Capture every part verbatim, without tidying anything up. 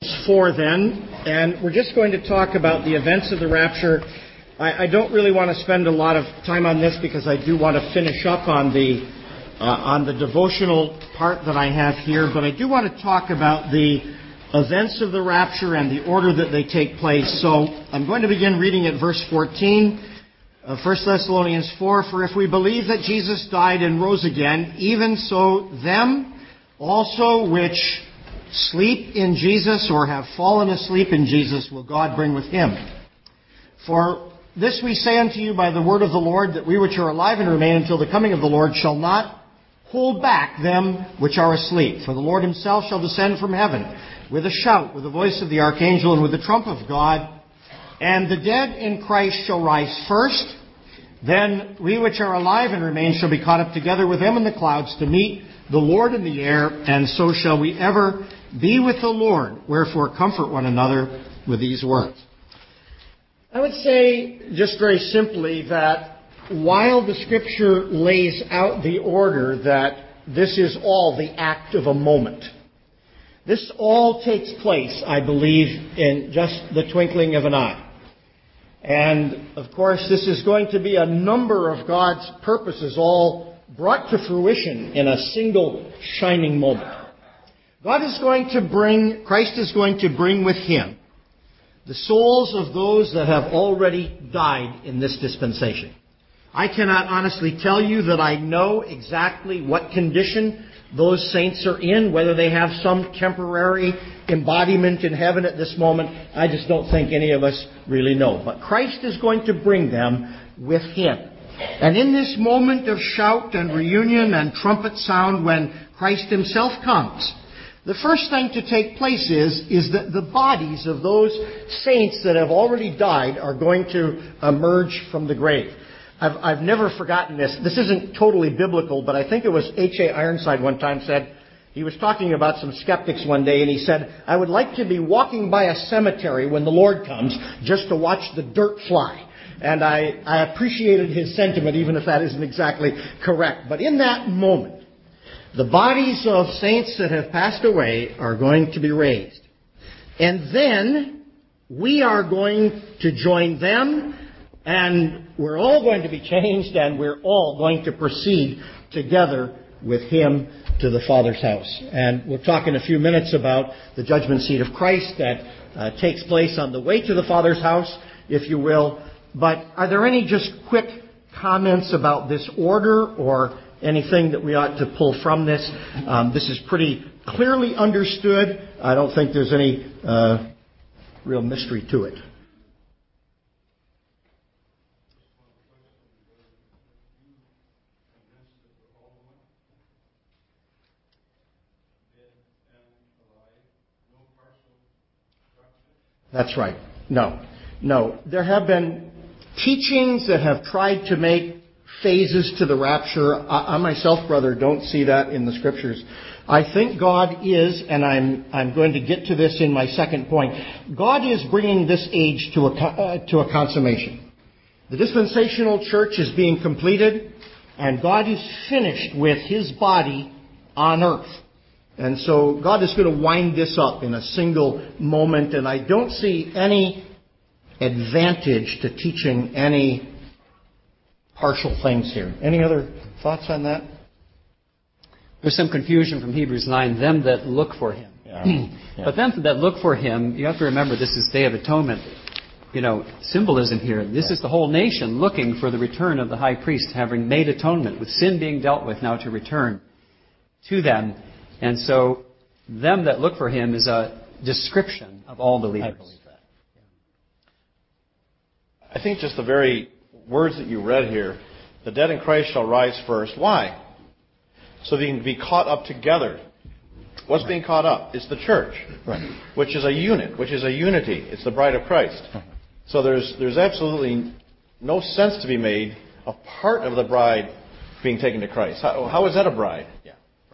four then, and we're just going to talk about the events of the rapture. I, I don't really want to spend a lot of time on this because I do want to finish up on the uh, on the devotional part that I have here, but I do want to talk about the events of the rapture and the order that they take place. So I'm going to begin reading at verse fourteen of First Thessalonians four. For if we believe that Jesus died and rose again, even so them also which sleep in Jesus or have fallen asleep in Jesus will God bring with him. For this we say unto you by the word of the Lord, that we which are alive and remain until the coming of the Lord shall not hold back them which are asleep. For the Lord himself shall descend from heaven with a shout, with the voice of the archangel, and with the trump of God. And the dead in Christ shall rise first. Then we which are alive and remain shall be caught up together with them in the clouds to meet the Lord in the air, and so shall we ever be with the Lord. Wherefore comfort one another with these words. I would say just very simply that while the Scripture lays out the order that this is all the act of a moment, this all takes place, I believe, in just the twinkling of an eye. And, of course, this is going to be a number of God's purposes all brought to fruition in a single shining moment. God is going to bring, Christ is going to bring with him the souls of those that have already died in this dispensation. I cannot honestly tell you that I know exactly what condition those saints are in, whether they have some temporary embodiment in heaven at this moment. I just don't think any of us really know. But Christ is going to bring them with him. And in this moment of shout and reunion and trumpet sound, when Christ himself comes, the first thing to take place is, is that the bodies of those saints that have already died are going to emerge from the grave. I've, I've never forgotten this. This isn't totally biblical, but I think it was H A Ironside one time said, he was talking about some skeptics one day, and he said, I would like to be walking by a cemetery when the Lord comes just to watch the dirt fly. And I, I appreciated his sentiment, even if that isn't exactly correct. But in that moment, the bodies of saints that have passed away are going to be raised. And then we are going to join them, and we're all going to be changed, and we're all going to proceed together with him to the Father's house. And we'll talk in a few minutes about the judgment seat of Christ that uh, takes place on the way to the Father's house, if you will. But are there any just quick comments about this order or anything that we ought to pull from this? Um, this is pretty clearly understood. I don't think there's any uh, real mystery to it. That's right. No. No. There have been teachings that have tried to make phases to the rapture. I, I myself, brother, don't see that in the Scriptures. I think God is, and I'm I'm going to get to this in my second point, God is bringing this age to a, uh, to a consummation. The dispensational church is being completed, and God is finished with his body on earth. And so God is going to wind this up in a single moment, and I don't see any advantage to teaching any partial things here. Any other thoughts on that? There's some confusion from Hebrews nine, them that look for him. Yeah. Yeah. But them that look for him, you have to remember this is Day of Atonement. You know, symbolism here. This is the whole nation looking for the return of the high priest, having made atonement, with sin being dealt with, now to return to them. And so, them that look for him is a description of all believers. I believe that. Yeah. I think just the very words that you read here, the dead in Christ shall rise first. Why? So they can be caught up together. What's right. being caught up? It's the church, right. which is a unit, which is a unity. It's the bride of Christ. Uh-huh. So there's there's absolutely no sense to be made of part of the bride being taken to Christ. How, how is that a bride? Yeah.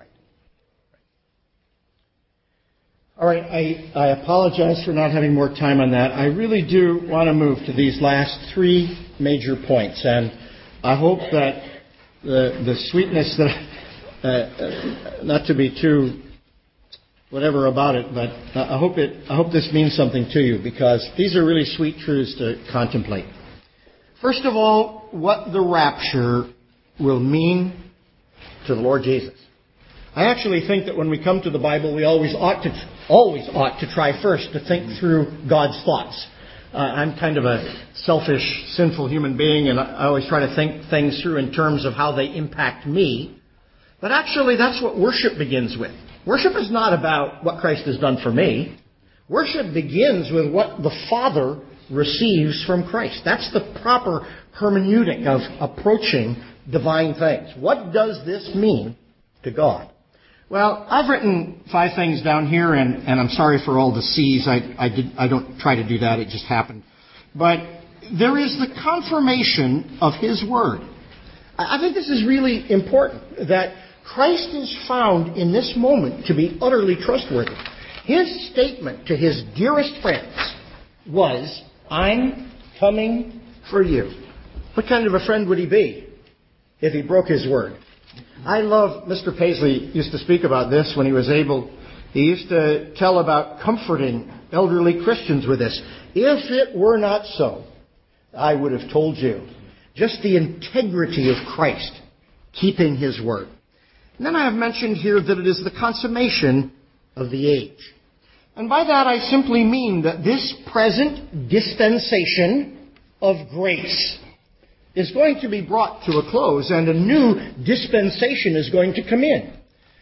All right, I, I apologize for not having more time on that. I really do want to move to these last three major points, and I hope that the, the sweetness that, uh, uh, not to be too whatever about it, but I hope it, I hope this means something to you, because these are really sweet truths to contemplate. First of all, what the rapture will mean to the Lord Jesus. I actually think that when we come to the Bible, we always ought to, always ought to try first to think through God's thoughts. Uh, I'm kind of a selfish, sinful human being, and I always try to think things through in terms of how they impact me. But actually, that's what worship begins with. Worship is not about what Christ has done for me. Worship begins with what the Father receives from Christ. That's the proper hermeneutic of approaching divine things. What does this mean to God? Well, I've written five things down here, and, and I'm sorry for all the C's. I, I, did, I don't try to do that. It just happened. But there is the confirmation of His Word. I think this is really important, that Christ is found in this moment to be utterly trustworthy. His statement to His dearest friends was, I'm coming for you. What kind of a friend would He be if He broke His word? I love, Mister Paisley used to speak about this when he was able. He used to tell about comforting elderly Christians with this. If it were not so, I would have told you. Just the integrity of Christ, keeping His word. And then I have mentioned here that it is the consummation of the age. And by that I simply mean that this present dispensation of grace is going to be brought to a close, and a new dispensation is going to come in.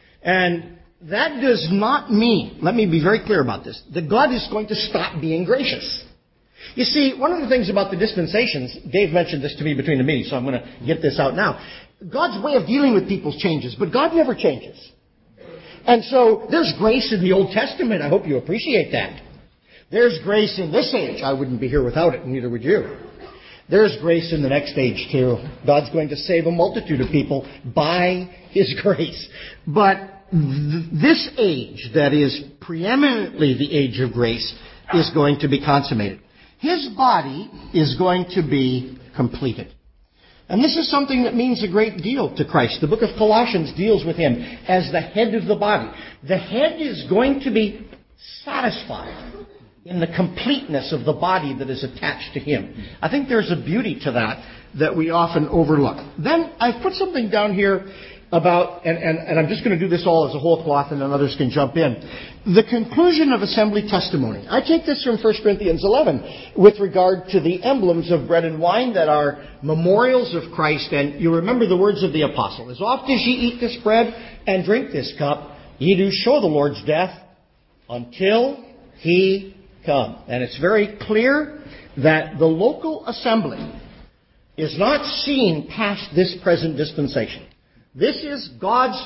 And that does not mean, let me be very clear about this, that God is going to stop being gracious. You see, one of the things about the dispensations, Dave mentioned this to me between the meetings, so I'm going to get this out now. God's way of dealing with people changes, but God never changes. And so there's grace in the Old Testament. I hope you appreciate that. There's grace in this age. I wouldn't be here without it, and neither would you. There's grace in the next age, too. God's going to save a multitude of people by His grace. But th- this age, that is preeminently the age of grace, is going to be consummated. His body is going to be completed. And this is something that means a great deal to Christ. The book of Colossians deals with Him as the head of the body. The head is going to be satisfied in the completeness of the body that is attached to Him. I think there's a beauty to that that we often overlook. Then I've put something down here about, and, and, and I'm just going to do this all as a whole cloth, and then others can jump in. The conclusion of assembly testimony. I take this from First Corinthians eleven with regard to the emblems of bread and wine that are memorials of Christ. And you remember the words of the apostle. As oft as ye eat this bread and drink this cup, ye do show the Lord's death until He come. And it's very clear that the local assembly is not seen past this present dispensation. This is God's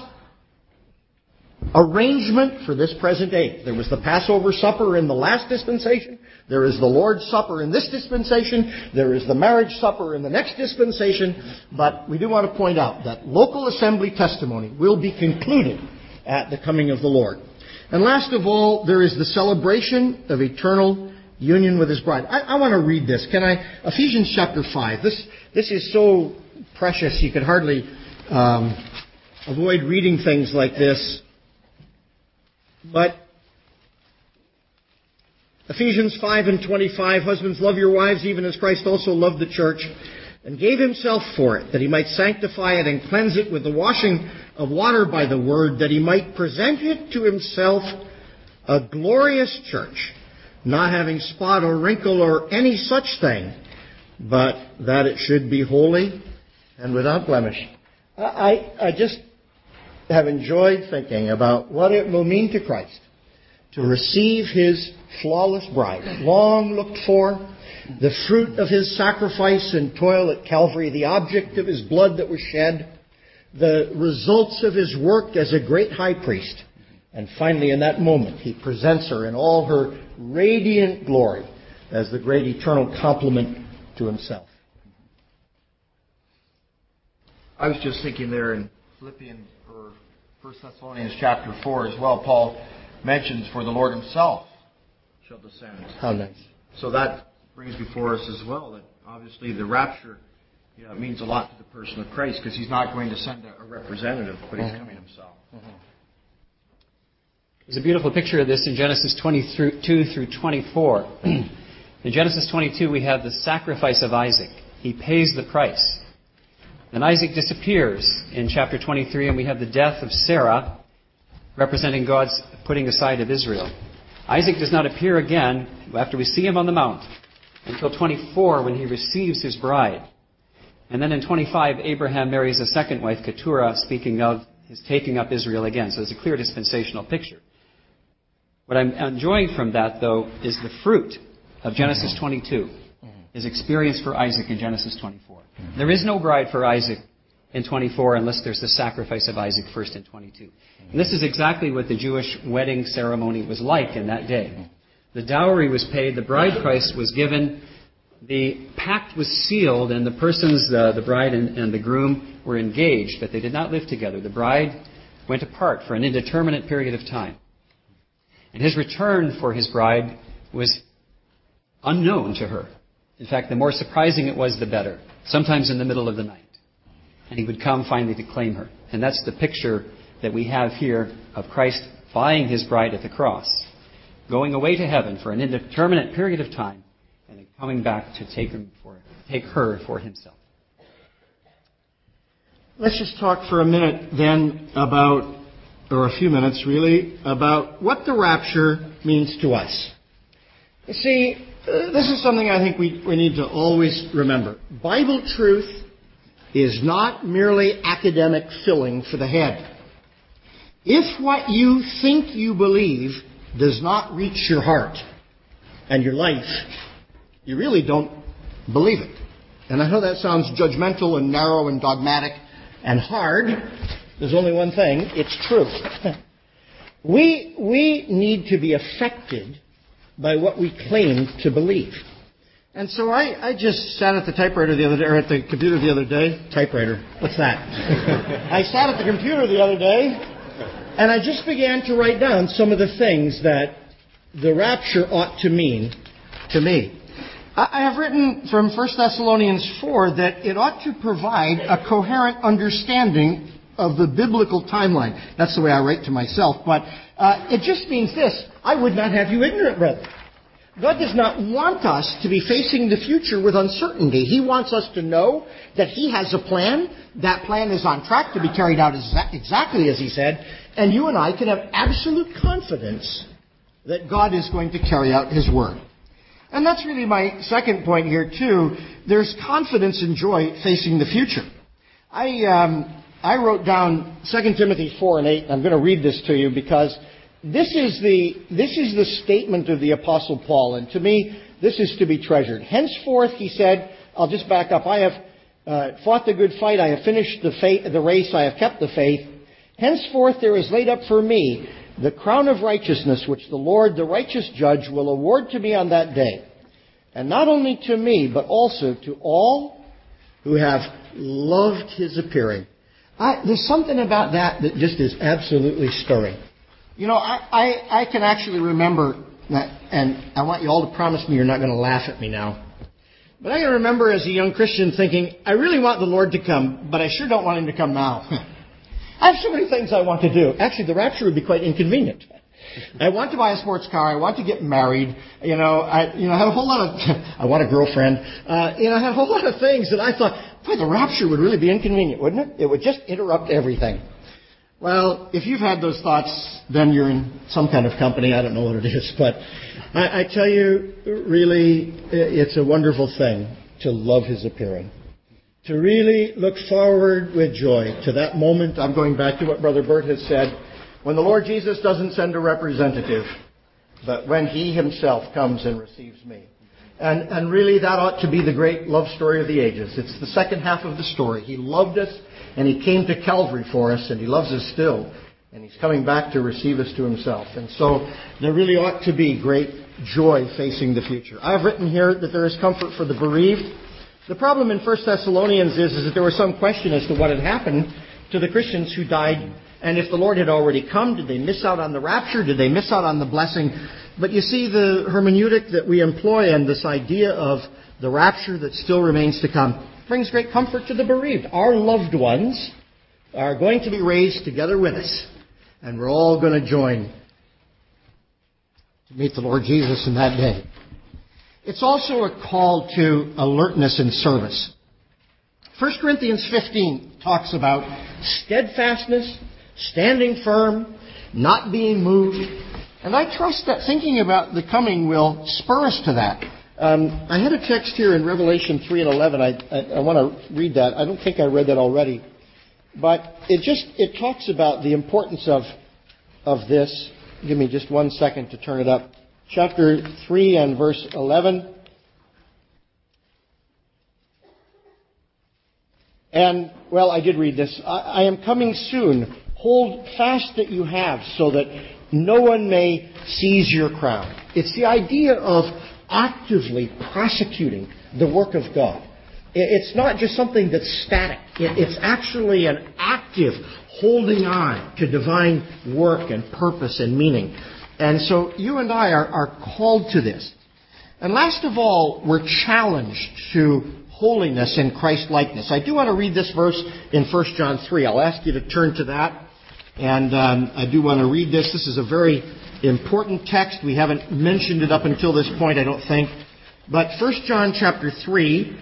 arrangement for this present age. There was the Passover supper in the last dispensation. There is the Lord's Supper in this dispensation. There is the marriage supper in the next dispensation. But we do want to point out that local assembly testimony will be concluded at the coming of the Lord. And last of all, there is the celebration of eternal union with His bride. I, I want to read this. Can I? Ephesians chapter five. This, this is so precious you could hardly um, avoid reading things like this. But Ephesians five and twenty-five, husbands, love your wives even as Christ also loved the church and gave Himself for it, that He might sanctify it and cleanse it with the washing of water by the word, that He might present it to Himself a glorious church, not having spot or wrinkle or any such thing, but that it should be holy and without blemish. I, I just have enjoyed thinking about what it will mean to Christ to receive His flawless bride, long looked for, the fruit of His sacrifice and toil at Calvary, the object of His blood that was shed, the results of His work as a great high priest. And finally, in that moment, He presents her in all her radiant glory as the great eternal complement to Himself. I was just thinking there in Philippians or First Thessalonians chapter four as well, Paul mentions for the Lord Himself shall descend. How nice. So that brings before us as well that obviously the rapture, you know, means a lot to the person of Christ, because He's not going to send a, a representative, but He's coming Himself. Mm-hmm. There's a beautiful picture of this in Genesis twenty-two through twenty-four. In Genesis twenty-two, we have the sacrifice of Isaac. He pays the price. Then Isaac disappears in chapter twenty-three, and we have the death of Sarah, representing God's putting aside of Israel. Isaac does not appear again after we see him on the mount until twenty-four, when he receives his bride. And then in twenty-five, Abraham marries a second wife, Keturah, speaking of his taking up Israel again. So it's a clear dispensational picture. What I'm enjoying from that, though, is the fruit of Genesis twenty-two, his experience for Isaac in Genesis twenty-four. There is no bride for Isaac in twenty-four unless there's the sacrifice of Isaac first in twenty-two. And this is exactly what the Jewish wedding ceremony was like in that day. The dowry was paid, the bride price was given, the pact was sealed, and the persons, uh, the bride and, and the groom, were engaged, but they did not live together. The bride went apart for an indeterminate period of time. And his return for his bride was unknown to her. In fact, the more surprising it was, the better. Sometimes in the middle of the night. And he would come finally to claim her. And that's the picture that we have here of Christ buying his bride at the cross, going away to heaven for an indeterminate period of time, and then coming back to take, him for, take her for himself. Let's just talk for a minute then about, or a few minutes really, about what the rapture means to us. You see, uh, this is something I think we, we need to always remember. Bible truth is not merely academic filling for the head. If what you think you believe does not reach your heart and your life, you really don't believe it. And I know that sounds judgmental and narrow and dogmatic and hard. There's only one thing. It's true. we, we need to be affected by what we claim to believe. And so I, I just sat at the typewriter the other day, or at the computer the other day. Typewriter. What's that? I sat at the computer the other day, and I just began to write down some of the things that the rapture ought to mean to me. I have written from First Thessalonians four that it ought to provide a coherent understanding of the biblical timeline. That's the way I write to myself. But uh, it just means this. I would not have you ignorant, brethren. God does not want us to be facing the future with uncertainty. He wants us to know that He has a plan. That plan is on track to be carried out exactly as He said. And you and I can have absolute confidence that God is going to carry out His word. And that's really my second point here, too. There's confidence and joy facing the future. I um, I wrote down Second Timothy four and eight. I'm going to read this to you because this is the this is the statement of the Apostle Paul. And to me, this is to be treasured. Henceforth, he said, I'll just back up. I have uh, fought the good fight. I have finished the, faith, the race. I have kept the faith. Henceforth, there is laid up for me the crown of righteousness, which the Lord, the righteous judge, will award to me on that day. And not only to me, but also to all who have loved His appearing. I, there's something about that that just is absolutely stirring. You know, I, I, I can actually remember that, and I want you all to promise me you're not going to laugh at me now. But I can remember as a young Christian thinking, I really want the Lord to come, but I sure don't want Him to come now. I have so many things I want to do. Actually, the rapture would be quite inconvenient. I want to buy a sports car. I want to get married. You know, I you know I have a whole lot of. I want a girlfriend. Uh, you know, I have a whole lot of things that I thought, boy, the rapture would really be inconvenient, wouldn't it? It would just interrupt everything. Well, if you've had those thoughts, then you're in some kind of company. I don't know what it is, but I, I tell you, really, it's a wonderful thing to love His appearing. To really look forward with joy to that moment. I'm going back to what Brother Bert has said. When the Lord Jesus doesn't send a representative, but when He Himself comes and receives me. And, and really that ought to be the great love story of the ages. It's the second half of the story. He loved us and He came to Calvary for us and He loves us still. And He's coming back to receive us to Himself. And so there really ought to be great joy facing the future. I've written here that there is comfort for the bereaved. The problem in First Thessalonians is, is that there was some question as to what had happened to the Christians who died. And if the Lord had already come, did they miss out on the rapture? Did they miss out on the blessing? But you see, the hermeneutic that we employ and this idea of the rapture that still remains to come brings great comfort to the bereaved. Our loved ones are going to be raised together with us. And we're all going to join to meet the Lord Jesus in that day. It's also a call to alertness in service. First Corinthians fifteen talks about steadfastness, standing firm, not being moved. And I trust that thinking about the coming will spur us to that. Um, I had a text here in Revelation three and eleven. I, I, I want to read that. I don't think I read that already. But it just, it talks about the importance of, of this. Give me just one second to turn it up. Chapter three and verse eleven. And, well, I did read this. I, I am coming soon. Hold fast that you have, so that no one may seize your crown. It's the idea of actively prosecuting the work of God. It's not just something that's static. It's actually an active holding on to divine work and purpose and meaning. And so you and I are, are called to this. And last of all, we're challenged to holiness and Christ-likeness. I do want to read this verse in First John three. I'll ask you to turn to that. And um, I do want to read this. This is a very important text. We haven't mentioned it up until this point, I don't think. But First John chapter three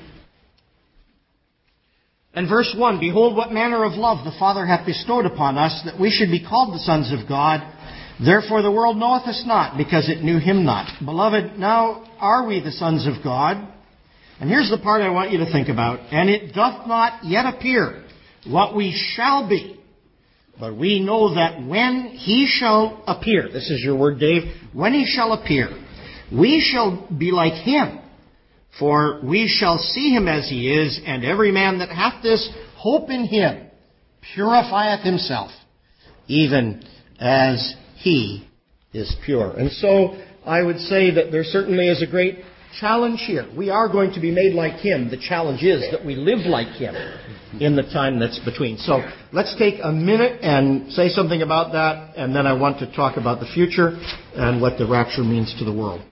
and verse one, Behold, what manner of love the Father hath bestowed upon us, that we should be called the sons of God. Therefore the world knoweth us not, because it knew him not. Beloved, now are we the sons of God. And here's the part I want you to think about. And it doth not yet appear what we shall be. But we know that when he shall appear, this is your word, Dave, when he shall appear, we shall be like him. For we shall see him as he is, and every man that hath this hope in him purifieth himself, even as he is pure. And so I would say that there certainly is a great challenge here. We are going to be made like him. The challenge is that we live like him in the time that's between. So let's take a minute and say something about that, and then I want to talk about the future and what the rapture means to the world.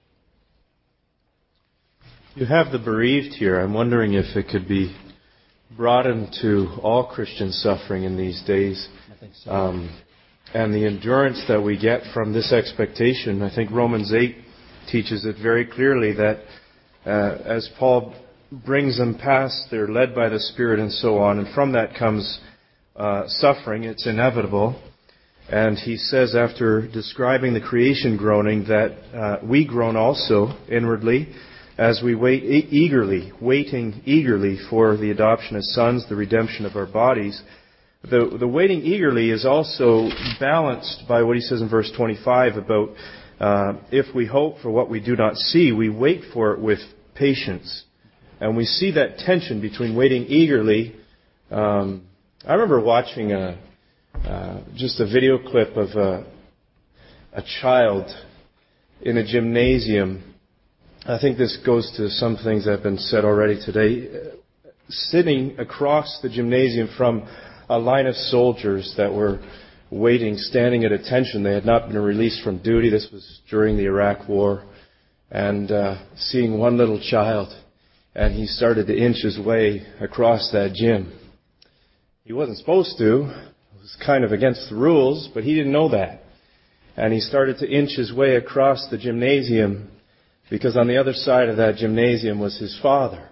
You have the bereaved here. I'm wondering if it could be broadened to all Christian suffering in these days. I think so. Um, and the endurance that we get from this expectation. I think Romans eight teaches it very clearly that uh, as Paul brings them past, they're led by the Spirit and so on, and from that comes uh, suffering. It's inevitable. And he says, after describing the creation groaning, that uh, we groan also inwardly as we wait e- eagerly, waiting eagerly for the adoption as sons, the redemption of our bodies. The, the waiting eagerly is also balanced by what he says in verse twenty-five about uh, if we hope for what we do not see, we wait for it with patience. And we see that tension between waiting eagerly. Um, I remember watching a, uh, just a video clip of a, a child in a gymnasium. I think this goes to some things that have been said already today. Sitting across the gymnasium from a line of soldiers that were waiting, standing at attention. They had not been released from duty. This was during the Iraq War. And uh, seeing one little child, and he started to inch his way across that gym. He wasn't supposed to. It was kind of against the rules, but he didn't know that. And he started to inch his way across the gymnasium, because on the other side of that gymnasium was his father,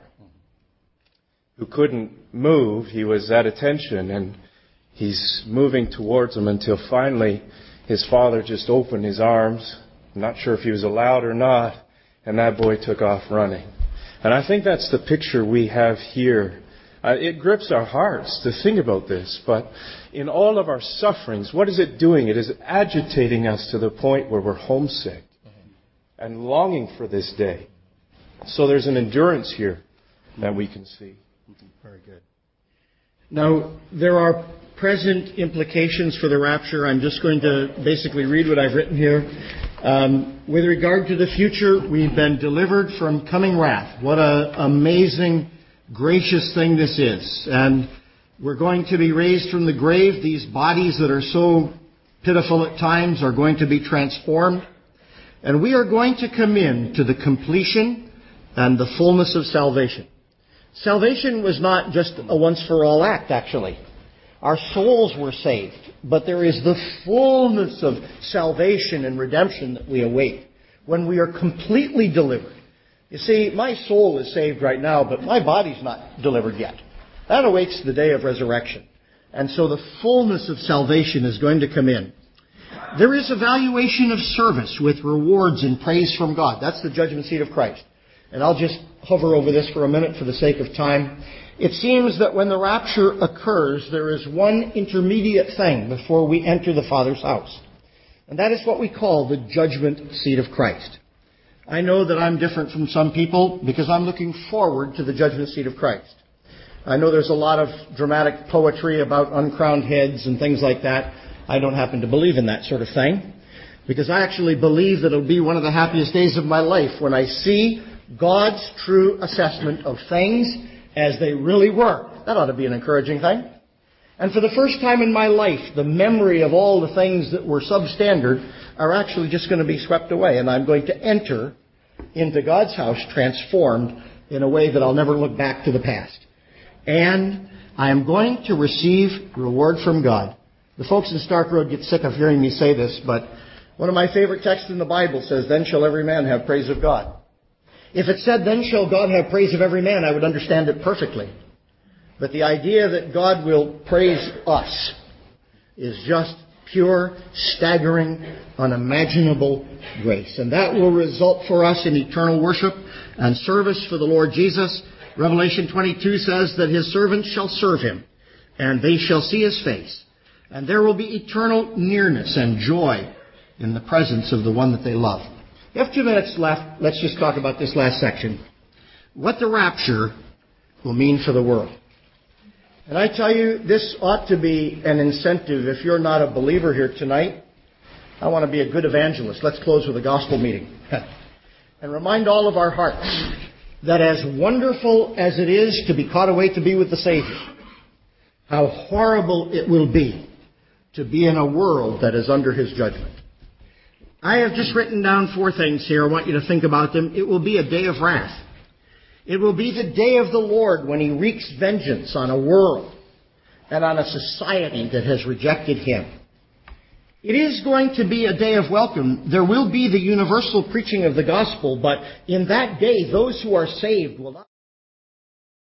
who couldn't move. He was at attention, and he's moving towards him until finally his father just opened his arms. I'm not sure if he was allowed or not, and that boy took off running. And I think that's the picture we have here. Uh, it grips our hearts to think about this, but in all of our sufferings, what is it doing? It is agitating us to the point where we're homesick and longing for this day. So there's an endurance here that we can see. Very good. Now, there are present implications for the rapture. I'm just going to basically read what I've written here. Um, with regard to the future, we've been delivered from coming wrath. What an amazing, gracious thing this is. And we're going to be raised from the grave. These bodies that are so pitiful at times are going to be transformed. And we are going to come in to the completion and the fullness of salvation. Salvation was not just a once-for-all act, actually. Our souls were saved, but there is the fullness of salvation and redemption that we await when we are completely delivered. You see, my soul is saved right now, but my body's not delivered yet. That awaits the day of resurrection. And so the fullness of salvation is going to come in. There is evaluation of service with rewards and praise from God. That's the judgment seat of Christ. And I'll just hover over this for a minute for the sake of time. It seems that when the rapture occurs, there is one intermediate thing before we enter the Father's house. And that is what we call the judgment seat of Christ. I know that I'm different from some people because I'm looking forward to the judgment seat of Christ. I know there's a lot of dramatic poetry about uncrowned heads and things like that. I don't happen to believe in that sort of thing because I actually believe that it'll be one of the happiest days of my life when I see God's true assessment of things as they really were. That ought to be an encouraging thing. And for the first time in my life, the memory of all the things that were substandard are actually just going to be swept away. And I'm going to enter into God's house transformed in a way that I'll never look back to the past. And I am going to receive reward from God. The folks in Stark Road get sick of hearing me say this, but one of my favorite texts in the Bible says, "Then shall every man have praise of God." If it said, "Then shall God have praise of every man," I would understand it perfectly. But the idea that God will praise us is just pure, staggering, unimaginable grace. And that will result for us in eternal worship and service for the Lord Jesus. Revelation twenty-two says that His servants shall serve Him, and they shall see His face. And there will be eternal nearness and joy in the presence of the one that they love. We have two minutes left. Let's just talk about this last section. What the rapture will mean for the world. And I tell you, this ought to be an incentive. If you're not a believer here tonight, I want to be a good evangelist. Let's close with a gospel meeting. And remind all of our hearts that as wonderful as it is to be caught away to be with the Savior, how horrible it will be to be in a world that is under His judgment. I have just written down four things here. I want you to think about them. It will be a day of wrath. It will be the day of the Lord when He wreaks vengeance on a world and on a society that has rejected Him. It is going to be a day of welcome. There will be the universal preaching of the gospel, but in that day, those who are saved will not